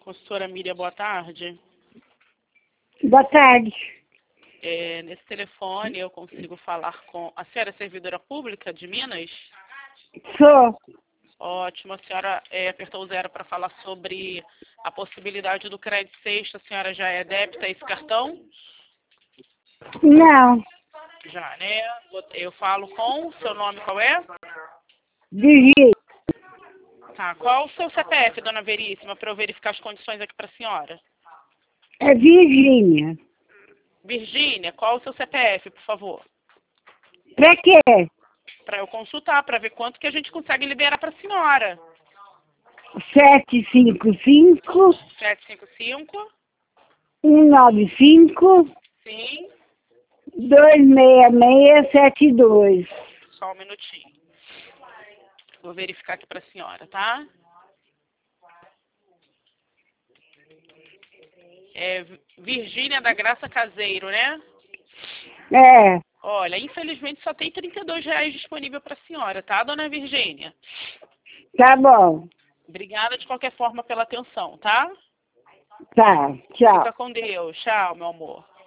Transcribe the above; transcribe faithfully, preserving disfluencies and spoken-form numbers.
Consultora Miriam, boa tarde. Boa tarde. É, nesse telefone eu consigo falar com... A senhora é servidora pública de Minas? Sou. Ótimo. A senhora é, apertou o zero para falar sobre a possibilidade do crédito sexto. A senhora já é débita a esse cartão? Não. Já, né? Eu falo com... Seu nome qual é? Virgínia. Tá. Qual o seu C P F, dona Veríssima, para eu verificar as condições aqui para a senhora? É Virgínia. Virgínia, qual o seu C P F, por favor? Pra quê? Para eu consultar, para ver quanto que a gente consegue liberar para a senhora. sete cinco cinco, sete cinco cinco, um nove cinco, sim, dois seis seis sete dois. só um minutinho. Vou verificar aqui para a senhora, tá? É Virgínia da Graça Caseiro, né? É, Olha, infelizmente só tem trinta e dois reais disponível para a senhora, tá, dona Virgínia? tá bom. Obrigada de qualquer forma pela atenção, tá? Tá, tchau. Fica com Deus. Tchau, meu amor.